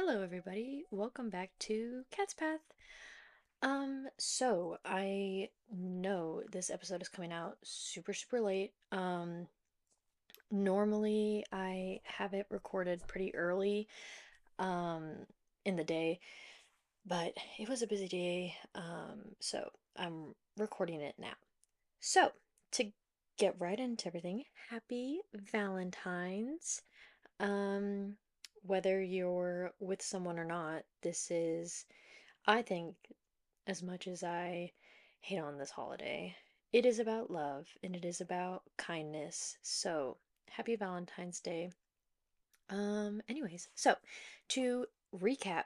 Hello everybody. Welcome back to Cat's Path. So I know this episode is coming out super late. Normally I have it recorded pretty early um in the day, but it was a busy day. So I'm recording it now. So, to get right into everything, happy Valentine's. Um, whether you're with someone or not, this is, I think, as much as I hate on this holiday, it is about love and it is about kindness. So, happy Valentine's Day. Anyways, so to recap,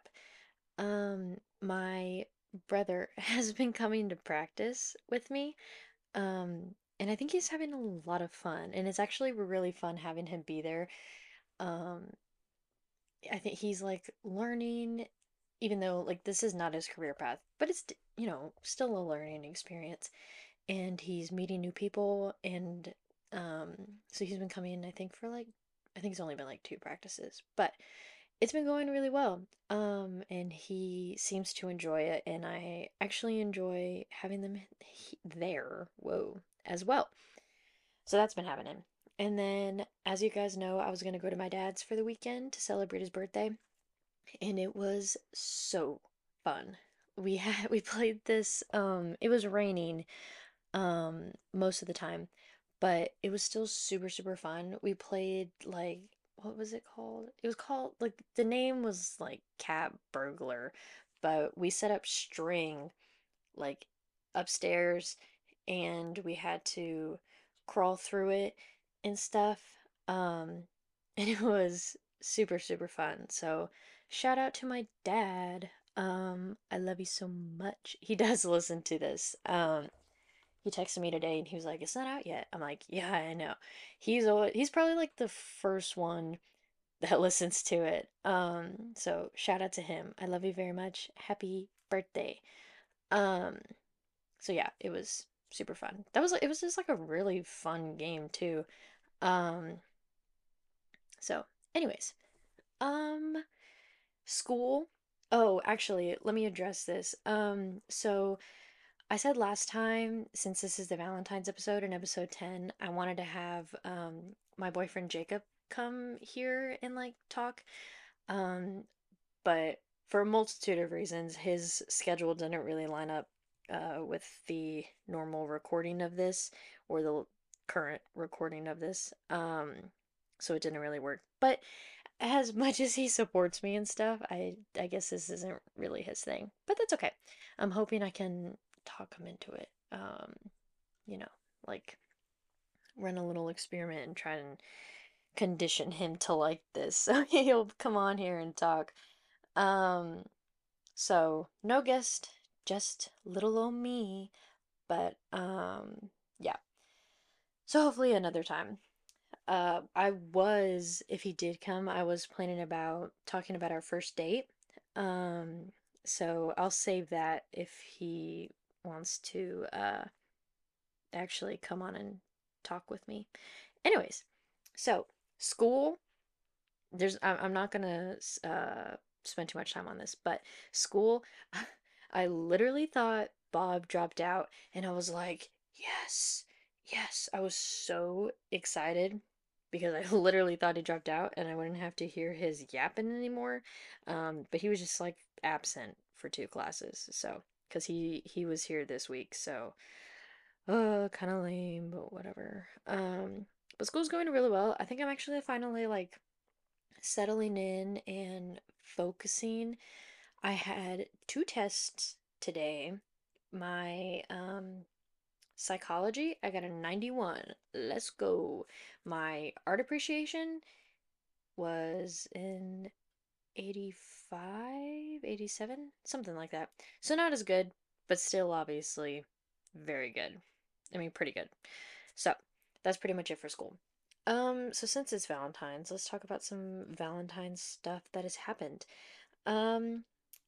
my brother has been coming to practice with me. And I think he's having a lot of fun, and it's actually really fun having him be there. Um, I think he's like learning, even though like this is not his career path, but it's, still a learning experience. And he's meeting new people, and um, so he's been coming, I think, for like, I think it's only been like two practices, but it's been going really well. And he seems to enjoy it, and I actually enjoy having them there, whoa, as well. So that's been happening. And then, as you guys know, I was going to go to my dad's for the weekend to celebrate his birthday, and it was so fun. We played this, it was raining most of the time, but it was still super fun. We played like, what was it called? It was called, like, the name was like Cat Burglar, but we set up string like upstairs, and we had to crawl through it and stuff. Um, and it was super fun. So, shout out to my dad. I love you so much. He does listen to this. He texted me today and he was like, "It's not out yet." I'm like, "Yeah, I know." He's probably like the first one that listens to it. So shout out to him. I love you very much. Happy birthday. Um, so yeah, it was super fun. It was just like a really fun game too. Um, so anyways, um, school. Oh, actually, let me address this. So I said last time, since this is the Valentine's episode in episode 10, I wanted to have my boyfriend Jacob come here and like talk. Um, but for a multitude of reasons, his schedule didn't really line up with the normal recording of this or the current recording of this. So it didn't really work. But as much as he supports me and stuff, I guess this isn't really his thing. But that's okay. I'm hoping I can talk him into it. You know, like run a little experiment and try and condition him to like this so he'll come on here and talk. Um, so no guest, just little old me. But yeah. So hopefully another time. If he did come, I was planning about talking about our first date. Um, so I'll save that if he wants to actually come on and talk with me. Anyways, so school, I'm not gonna spend too much time on this, but school, I literally thought Bob dropped out, and I was like, yes, yes. I was so excited because I literally thought he dropped out and I wouldn't have to hear his yapping anymore. But he was just like absent for two classes, so because he was here this week, so kind of lame, but whatever. But school's going really well. I think I'm actually finally like settling in and focusing. I had two tests today. My psychology, I got a 91. Let's go. My art appreciation was an 85, 87, something like that. So not as good, but still obviously very good. I mean, pretty good. So, that's pretty much it for school. So since it's Valentine's, let's talk about some Valentine's stuff that has happened. Um,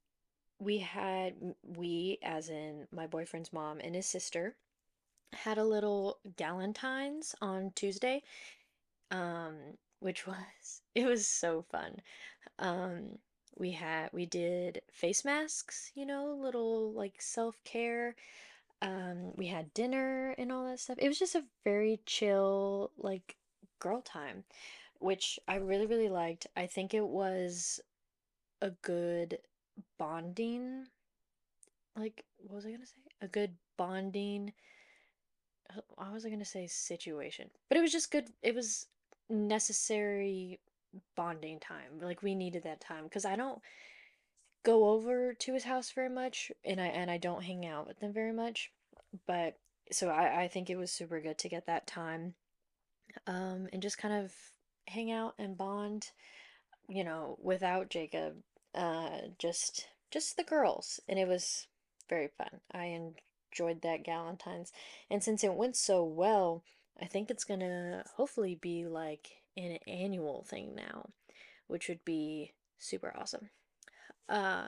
we, as in my boyfriend's mom and his sister, had a little Galentine's on Tuesday, which was, it was so fun. Um, We did face masks, little like self-care. We had dinner and all that stuff. It was just a very chill, like, girl time, which I really, really liked. I think it was a good bonding, like, what was I gonna say? A good bonding, what was I gonna say situation? But it was just good. It was necessary bonding time. Like, we needed that time because I don't go over to his house very much, and I don't hang out with them very much. But so I think it was super good to get that time, and just kind of hang out and bond, without Jacob, just the girls, and it was very fun. I enjoyed that Galentine's, and since it went so well, I think it's gonna hopefully be like an annual thing now, which would be super awesome. Uh,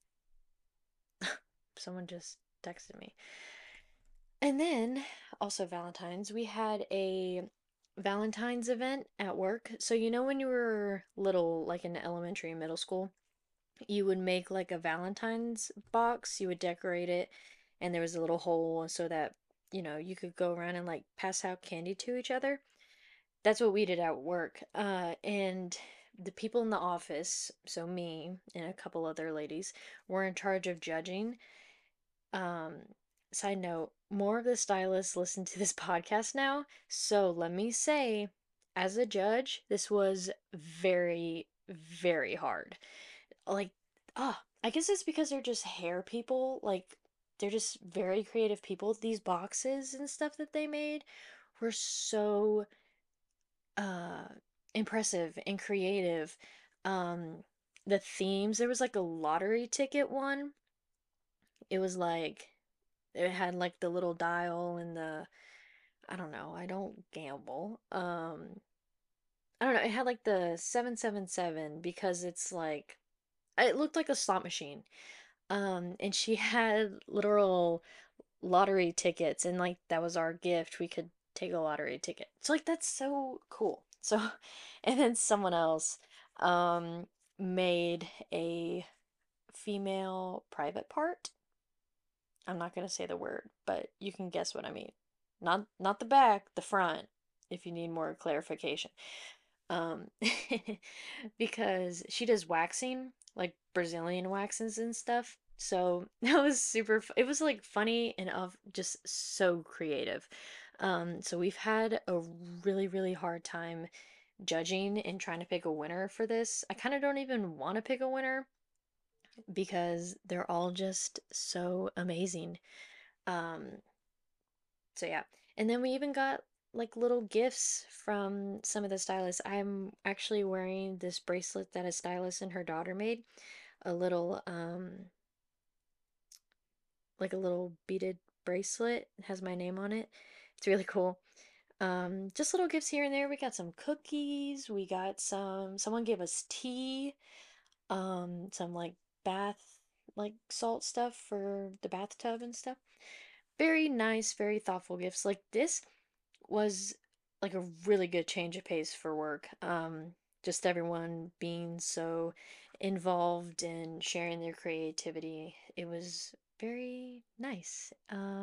Someone just texted me. And then, also Valentine's, we had a Valentine's event at work. So, when you were little, like in elementary and middle school, you would make like a Valentine's box, you would decorate it, and there was a little hole so that, you could go around and like pass out candy to each other. That's what we did at work. And the people in the office, so me and a couple other ladies, were in charge of judging. um, Side note, more of the stylists listen to this podcast now, so let me say, as a judge, this was very, very hard. Like, I guess it's because they're just hair people, like, they're just very creative people. These boxes and stuff that they made were so uh impressive and creative. Um, the themes, there was like a lottery ticket one. It was like it had like the little dial and the, I don't know, I don't gamble. I don't know, it had like the 777 because it's like it looked like a slot machine. And she had literal lottery tickets, and like that was our gift. We could take a lottery ticket. So like that's so cool. So and then someone else um made a female private part. I'm not going to say the word, but you can guess what I mean. Not the back, the front, if you need more clarification. Um because she does waxing, like Brazilian waxes and stuff. So that was it was like funny and of just so creative. So we've had a really, really hard time judging and trying to pick a winner for this. I kind of don't even want to pick a winner because they're all just so amazing. Um, so yeah. And then we even got like little gifts from some of the stylists. I'm actually wearing this bracelet that a stylist and her daughter made. A little like a little beaded bracelet. It has my name on it. It's really cool. Just little gifts here and there. We got some cookies, we got someone gave us tea, some like bath like salt stuff for the bathtub and stuff. Very nice, very thoughtful gifts. Like this was like a really good change of pace for work. Just everyone being so involved and sharing their creativity. It was very nice.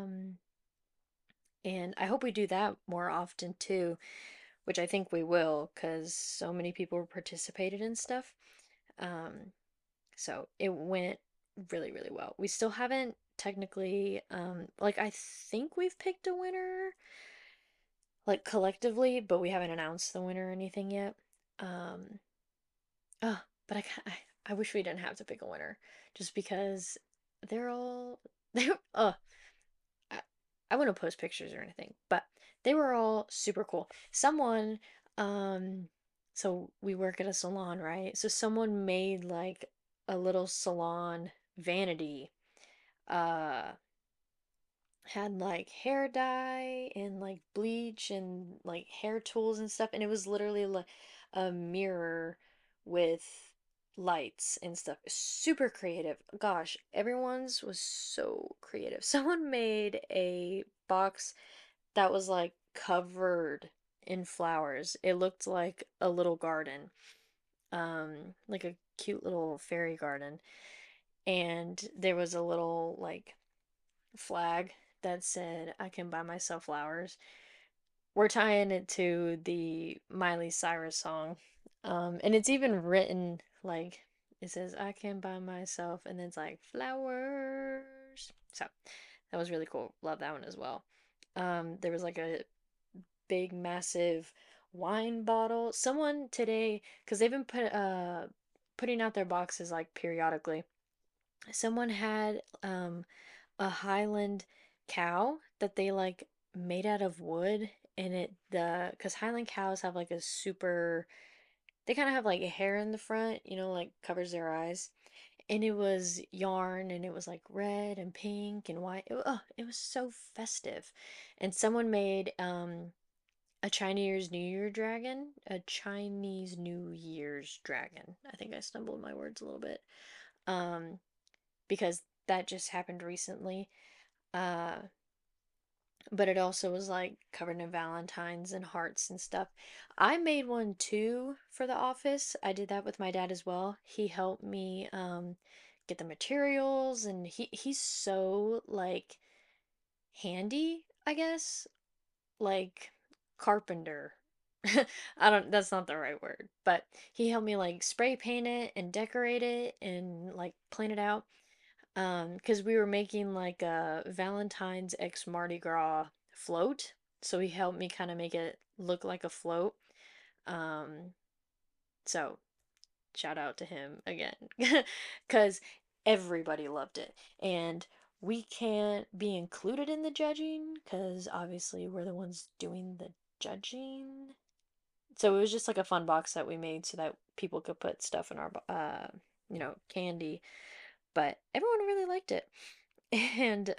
And I hope we do that more often too, which I think we will because so many people participated in stuff. Um, so it went really, really well. We still haven't technically, like, I think we've picked a winner like collectively, but we haven't announced the winner or anything yet. Um, but I wish we didn't have to pick a winner just because they're all they're I, I wouldn't post pictures or anything, but they were all super cool. Someone, um, so we work at a salon, right? So someone made like a little salon vanity, uh, had like hair dye and like bleach and like hair tools and stuff, and it was literally like a mirror with lights and stuff. Super creative. Gosh, everyone's was so creative. Someone made a box that was like covered in flowers. It looked like a little garden. like a cute little fairy garden, and there was a little like flag that said, "I can buy myself flowers." We're tying it to the Miley Cyrus song. And it's even written like it says, "I can buy myself," and then it's like flowers. So that was really cool. Love that one as well. There was like a big, massive wine bottle. Someone today, because they've been putting out their boxes like periodically. Someone had a Highland cow that they like made out of wood, and it the because Highland cows have like a super, they kind of have like a hair in the front, like covers their eyes, and it was yarn, and it was like red and pink and white. It was so festive. And someone made a Chinese New Year's dragon. I think I stumbled my words a little bit. Um because that just happened recently. Uh but it also was like covered in valentines and hearts and stuff. I made one too for the office. I did that with my dad as well. He helped me get the materials, and he's so like handy, I guess. Like carpenter. I don't, that's not the right word, but he helped me like spray paint it and decorate it and like plan it out. Because we were making like a Valentine's X Mardi Gras float, so he helped me kind of make it look like a float. Um, so shout out to him again, because everybody loved it, and we can't be included in the judging because obviously we're the ones doing the judging. So it was just like a fun box that we made so that people could put stuff in our candy, but everyone really liked it. And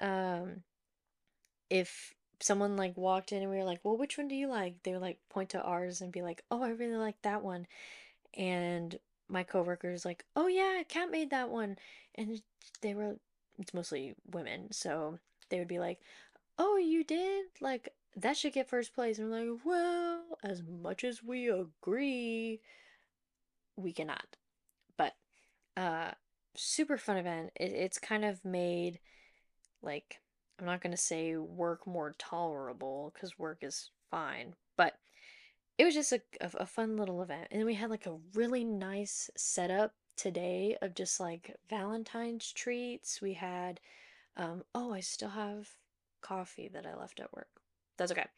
if someone like walked in and we were like, "Well, which one do you like?" They would like point to ours and be like, "Oh, I really like that one." And my coworkers like, "Oh yeah, Kat made that one." And they were, it's mostly women, so they would be like, "Oh, you did? Like that should get first place." And we're like, "Well, as much as we agree, we cannot." But uh super fun event. It's kind of made like, I'm not going to say work more tolerable because work is fine, but it was just a fun little event. And we had like a really nice setup today of just like Valentine's treats. We had, oh, I still have coffee that I left at work. That's okay.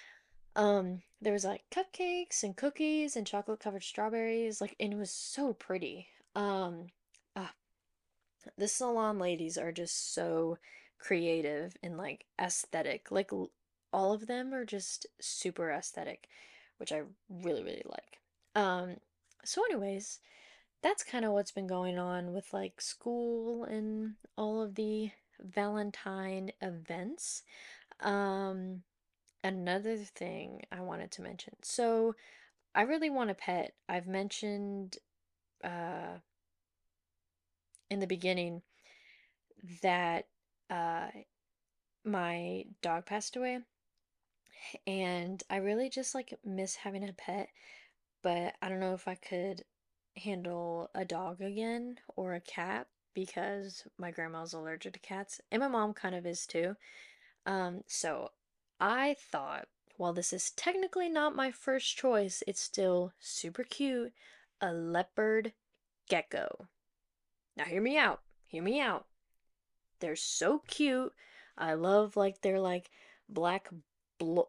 There was like cupcakes and cookies and chocolate covered strawberries, like, and it was so pretty. Ah, the salon ladies are just so creative and like aesthetic. Like all of them are just super aesthetic, which I really, really like. Um, so anyways, that's kind of what's been going on with like school and all of the Valentine events. Um, Another thing I wanted to mention. So I really want a pet. I've mentioned uh in the beginning that uh my dog passed away, and I really just like miss having a pet, but I don't know if I could handle a dog again or a cat because my grandma's allergic to cats and my mom kind of is too. So I thought, while this is technically not my first choice, it's still super cute, a leopard gecko. Now hear me out. Hear me out. They're so cute. I love like they're like black blo-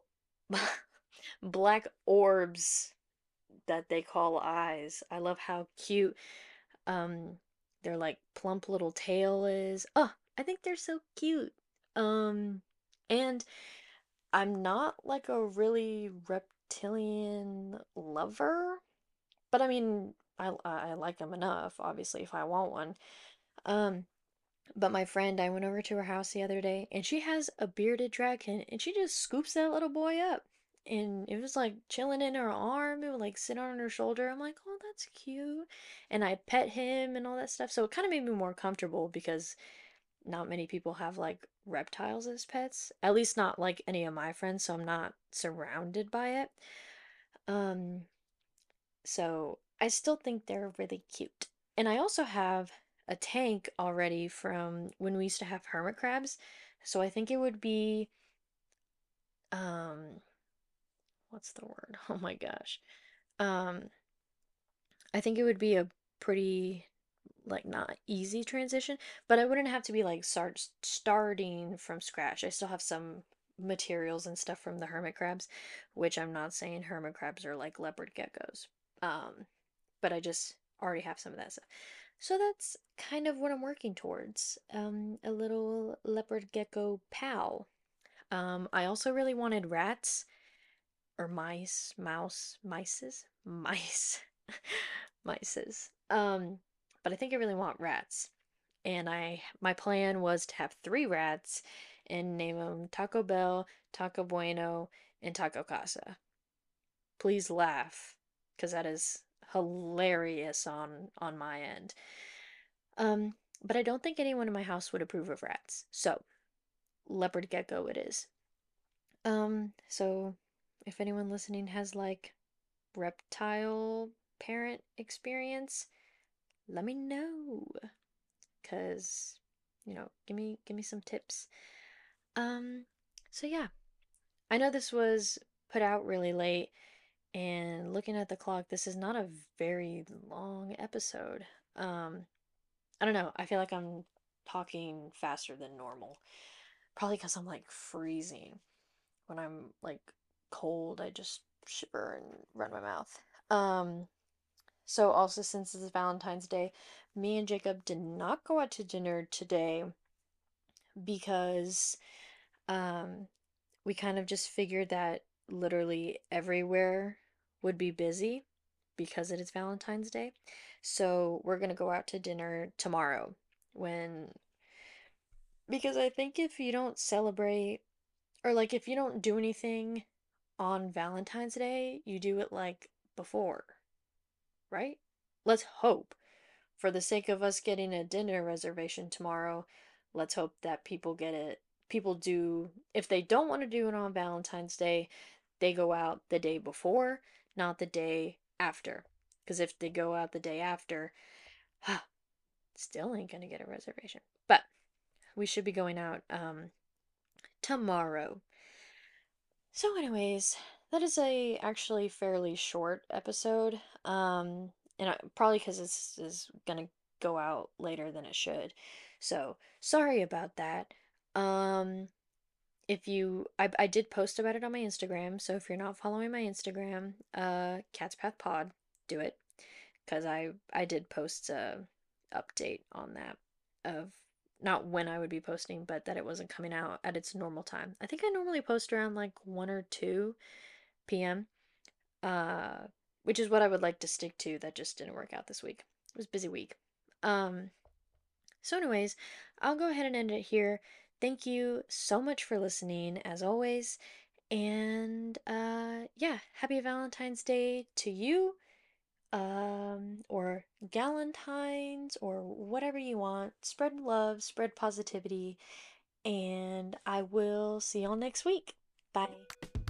black orbs that they call eyes. I love how cute um their like plump little tail is. Oh, I think they're so cute. Um and I'm not like a really reptilian lover, but I mean I like them enough obviously if I want one. Um But my friend, I went over to her house the other day, and she has a bearded dragon, and she just scoops that little boy up. And it was like chilling in her arm. It would like sit on her shoulder. I'm like, oh, that's cute. And I pet him and all that stuff. So it kind of made me more comfortable because not many people have like reptiles as pets. At least not like any of my friends, so I'm not surrounded by it. Um, so I still think they're really cute. And I also have a tank already from when we used to have hermit crabs. So I think it would be, um, what's the word? Oh my gosh. Um, I think it would be a pretty, like, not easy transition, but I wouldn't have to be like starting from scratch. I still have some materials and stuff from the hermit crabs, which I'm not saying hermit crabs are like leopard geckos. Um, but I just already have some of that stuff. So that's kind of what I'm working towards. A little leopard gecko pal. I also really wanted rats or mice, mices. But I think I really want rats. And my plan was to have three rats and name them Taco Bell, Taco Bueno, and Taco Casa. Please laugh, because that is hilarious on my end. But I don't think anyone in my house would approve of rats. So, leopard gecko it is. So if anyone listening has like reptile parent experience, let me know. 'Cause, give me some tips. Um, so yeah, I know this was put out really late, and looking at the clock, this is not a very long episode. Um, I don't know. I feel like I'm talking faster than normal. Probably because I'm like freezing. When I'm like cold, I just shiver and run my mouth. Um, so also since it's Valentine's Day, me and Jacob did not go out to dinner today because um we kind of just figured that literally everywhere would be busy because it is Valentine's Day. So we're gonna go out to dinner tomorrow when because I think if you don't celebrate or like if you don't do anything on Valentine's Day, you do it like before, right? Let's hope, for the sake of us getting a dinner reservation tomorrow, let's hope that people get it. People do, if they don't want to do it on Valentine's Day, they go out the day before, not the day after. Because if they go out the day after, still ain't gonna get a reservation. But we should be going out tomorrow. So, anyways, that is a actually fairly short episode. And probably because this is gonna go out later than it should. So, sorry about that. Um, if you, I did post about it on my Instagram. So if you're not following my Instagram, Cat's Path Pod, do it. Because I did post a update on that of not when I would be posting, but that it wasn't coming out at its normal time. I think I normally post around like 1 or 2 p.m. Uh, which is what I would like to stick to. That just didn't work out this week. It was a busy week. Um, so anyways, I'll go ahead and end it here. Thank you so much for listening as always. And yeah, happy Valentine's Day to you, or Galentine's, or whatever you want. Spread love, spread positivity, and I will see y'all next week. Bye.